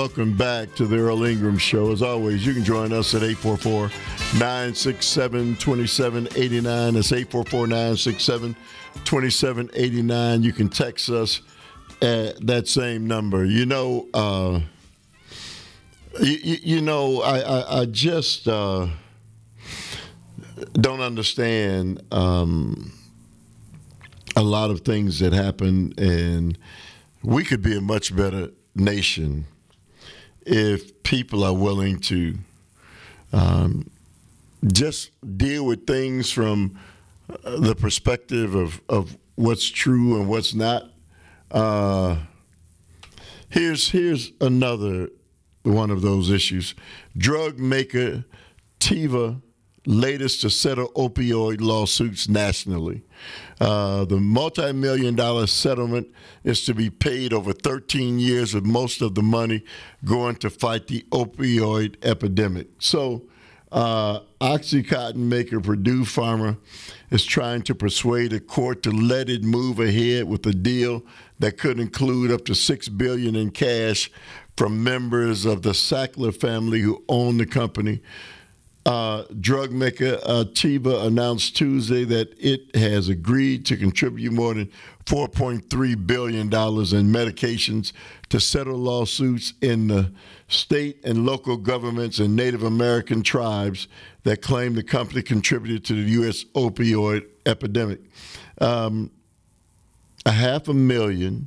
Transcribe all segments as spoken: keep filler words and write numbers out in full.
welcome back to the Earl Ingram Show. As always, you can join us at eight four four, nine six seven, two seven eight nine. That's eight four four, nine six seven, two seven eight nine. You can text us at that same number. You know, uh, you, you know, I, I, I just uh, don't understand um, a lot of things that happen, and we could be a much better nation if people are willing to um, just deal with things from uh, the perspective of, of what's true and what's not. Uh, here's here's another one of those issues. Drug maker Teva latest to settle opioid lawsuits nationally. Uh, the multi-million dollar settlement is to be paid over thirteen years, with most of the money going to fight the opioid epidemic. So uh, OxyContin maker Purdue Pharma is trying to persuade a court to let it move ahead with a deal that could include up to six billion dollars in cash from members of the Sackler family who own the company. Uh, drug maker uh, Teva announced Tuesday that it has agreed to contribute more than four point three billion dollars in medications to settle lawsuits in the state and local governments and Native American tribes that claim the company contributed to the U S opioid epidemic. Um, a half a million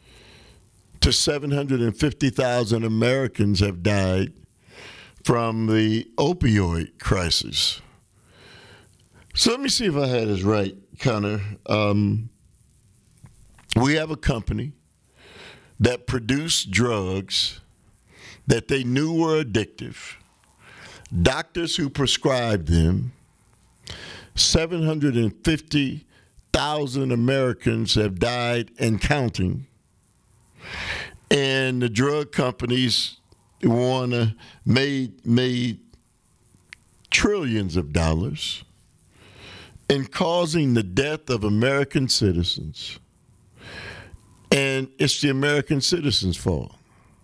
to seven hundred fifty thousand Americans have died from the opioid crisis. So let me see if I had this right, Connor. Um, we have a company that produced drugs that they knew were addictive, doctors who prescribed them. seven hundred fifty thousand Americans have died and counting. And the drug companies wanna made made trillions of dollars in causing the death of American citizens, and it's the American citizens' fault.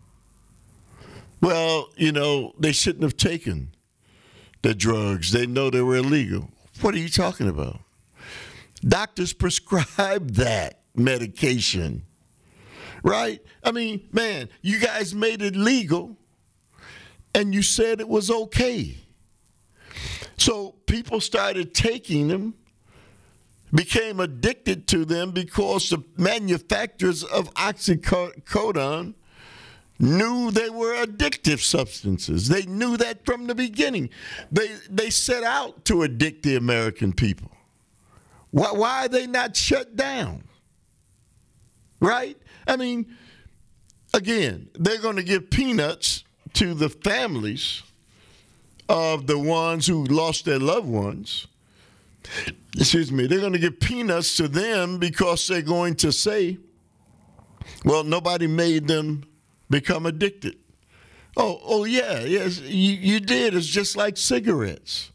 Well, you know, they shouldn't have taken the drugs. They know they were illegal. What are you talking about? Doctors prescribe that medication, right? I mean, man, you guys made it legal, and you said it was okay. So people started taking them, became addicted to them because the manufacturers of oxycodone knew they were addictive substances. They knew that from the beginning. They they set out to addict the American people. Why, why are they not shut down? Right? I mean, again, they're going to give peanuts to the families of the ones who lost their loved ones. Excuse me. They're going to give peanuts to them because they're going to say, well, nobody made them become addicted. Oh, oh yeah, yes, you, you did. It's just like cigarettes.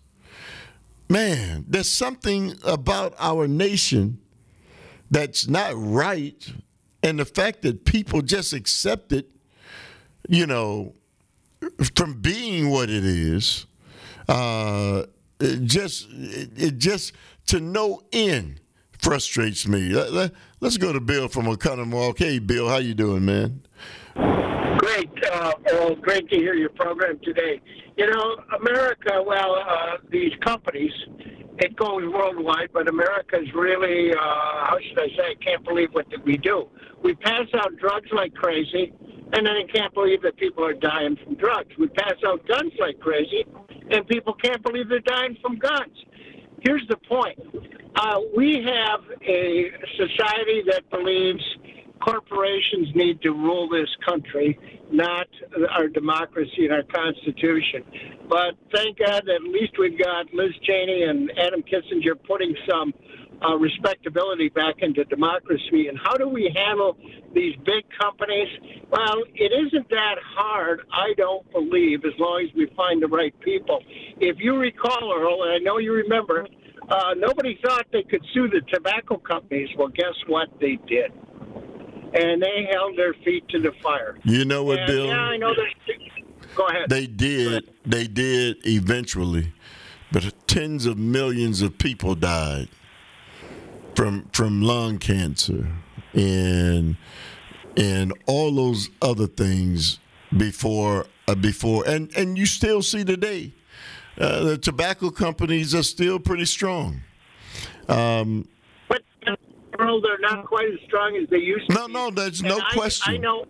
Man, there's something about our nation that's not right, and the fact that people just accept it, you know, from being what it is, uh, it just it, it just to no end frustrates me. Let, let, let's go to Bill from Oconomowoc. Hey, Bill, how you doing, man? Great, uh, Earl. Great to hear your program today. You know, America, well, uh, these companies, it goes worldwide, but America's really, uh, how should I say, I can't believe what we do. We pass out drugs like crazy, and then I can't believe that people are dying from drugs. We pass out guns like crazy, and people can't believe they're dying from guns. Here's the point. Uh, we have a society that believes corporations need to rule this country, not our democracy and our Constitution. But thank God that at least we've got Liz Cheney and Adam Kissinger putting some uh, respectability back into democracy. And how do we handle these big companies? Well, it isn't that hard, I don't believe, as long as we find the right people. If you recall, Earl, and I know you remember, uh, nobody thought they could sue the tobacco companies. Well, guess what? They did. and they held their feet to the fire. You know what, and, Bill? Yeah, I know that. Go ahead. They did. They did eventually, but tens of millions of people died from from lung cancer and and all those other things before uh, before and and you still see today uh, the tobacco companies are still pretty strong. Um, but Earl, they're not quite as strong as they used to no, be. No, no, there's and no I, question. I know.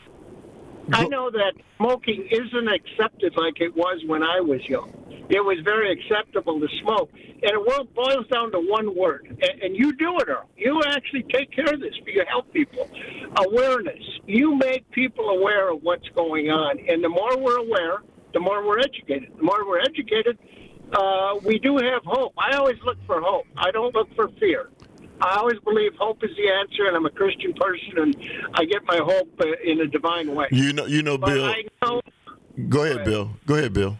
I know that smoking isn't accepted like it was when I was young. It was very acceptable to smoke. And it boils down to one word. And, and you do it, Earl. You actually take care of this. You help people. Awareness. You make people aware of what's going on. And the more we're aware, the more we're educated. The more we're educated, uh, we do have hope. I always look for hope. I don't look for fear. I always believe hope is the answer, and I'm a Christian person, and I get my hope uh, in a divine way. You know, you know, but Bill. I know, go ahead, Bill. Go ahead, Bill.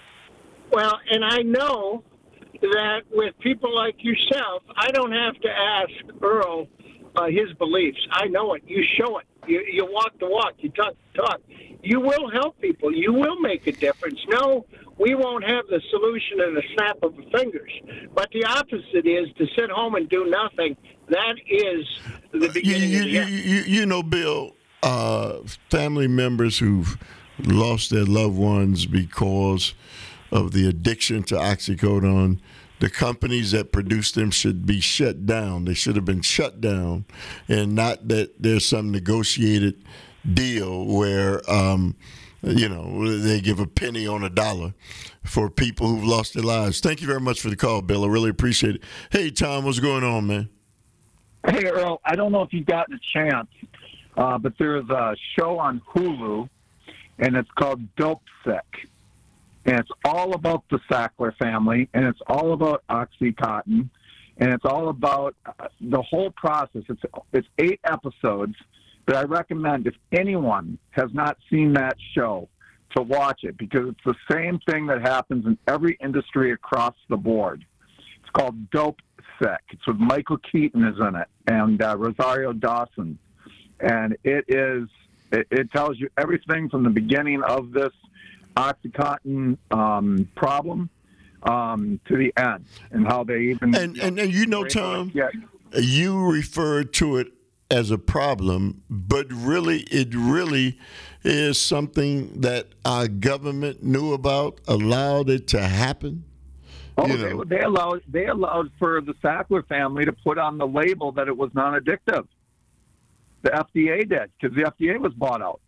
Well, and I know that with people like yourself, I don't have to ask Earl uh, his beliefs. I know it. You show it. You, you walk the walk. You talk the talk. You will help people. You will make a difference. No, we won't have the solution in a snap of the fingers. But the opposite is to sit home and do nothing. That is the beginning you, of the you, end. You, you know, Bill, uh, family members who've lost their loved ones because of the addiction to oxycodone, the companies that produce them should be shut down. They should have been shut down, and not that there's some negotiated deal where, um, you know, they give a penny on a dollar for people who've lost their lives. Thank you very much for the call, Bill. I really appreciate it. Hey, Tom, what's going on, man? Hey, Earl, I don't know if you've gotten a chance, uh, but there's a show on Hulu, and it's called Dope Sick. And it's all about the Sackler family, and it's all about OxyContin, and it's all about uh, the whole process. It's it's eight episodes, but I recommend if anyone has not seen that show to watch it, because it's the same thing that happens in every industry across the board. It's called Dope Sick. It's with Michael Keaton is in it, and uh, Rosario Dawson, and it is it, it tells you everything from the beginning of this OxyContin um, problem um, to the end, and how they even and and, and you know, Tom, yeah. you referred to it as a problem, but really, it really is something that our government knew about, allowed it to happen. Oh, you they, know. they allowed they allowed for the Sackler family to put on the label that it was non-addictive. The F D A did, because the F D A was bought out.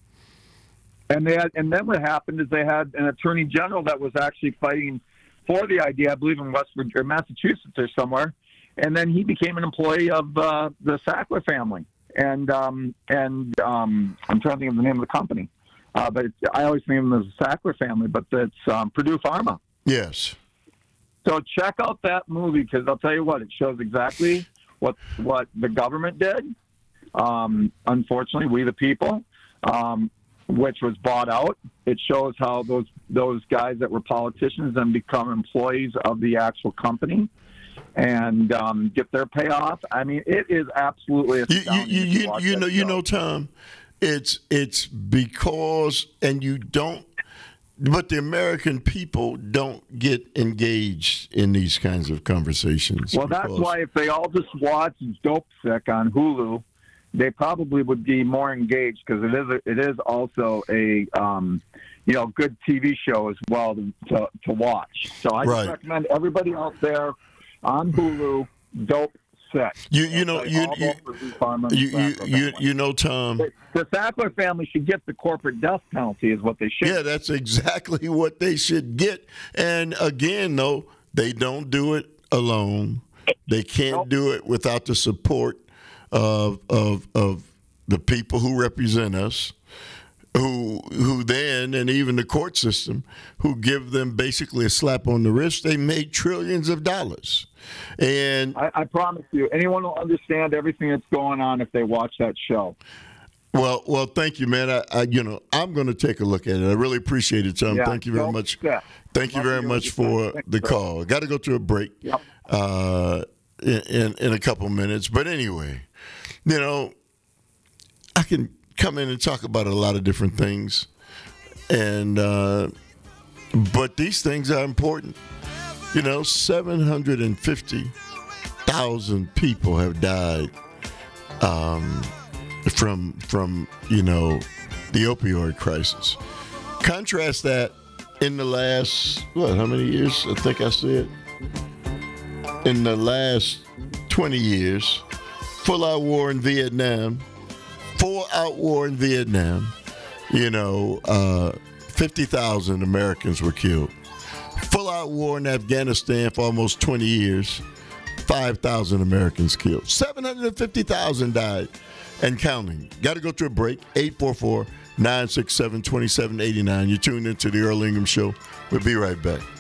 And they had, and then what happened is they had an attorney general that was actually fighting for the idea, I believe in West Virginia, or Massachusetts or somewhere, and then he became an employee of uh, the Sackler family. And um, and um, I'm trying to think of the name of the company, uh, but it's, I always think of them as the Sackler family, but it's um, Purdue Pharma. Yes. So check out that movie, because I'll tell you what, it shows exactly what what the government did. Um, unfortunately, we the people. Um, which was bought out. It shows how those those guys that were politicians then become employees of the actual company and um, get their payoff. I mean, it is absolutely astounding. You, you, you, you, you know, you know, Tom, it's it's because, and you don't, but the American people don't get engaged in these kinds of conversations. Well, that's why if they all just watch Dope Sick on Hulu, they probably would be more engaged, because it is a, it is also a um, you know good T V show as well to to, to watch. So I right. just recommend everybody out there on Hulu, Dope Sick. You you know you you you, you, you you know Tom. The, the Sackler family should get the corporate death penalty, is what they should. Yeah, that's exactly what they should get. And again, though, they don't do it alone. They can't nope. do it without the support Of, of of the people who represent us, who who then, and even the court system, who give them basically a slap on the wrist. They made trillions of dollars, and I, I promise you, anyone will understand everything that's going on if they watch that show. Well, well, thank you, man. I, I you know, I'm going to take a look at it. I really appreciate it, Tom. Yeah, thank you very much. Step. Thank you very much for the call. I got to go to a break yep. uh, in, in in a couple minutes, but anyway. You know, I can come in and talk about a lot of different things, and uh, but these things are important. You know, seven hundred fifty thousand people have died um, from from you know the opioid crisis. Contrast that in the last what? How many years? I think I said in the last twenty years, full-out war in Vietnam, full-out war in Vietnam. You know, uh, fifty thousand Americans were killed. Full-out war in Afghanistan for almost twenty years, five thousand Americans killed. seven hundred fifty thousand died and counting. Got to go to a break. eight four four, nine six seven, two seven eight nine. You're tuned into the Earl Ingham Show. We'll be right back.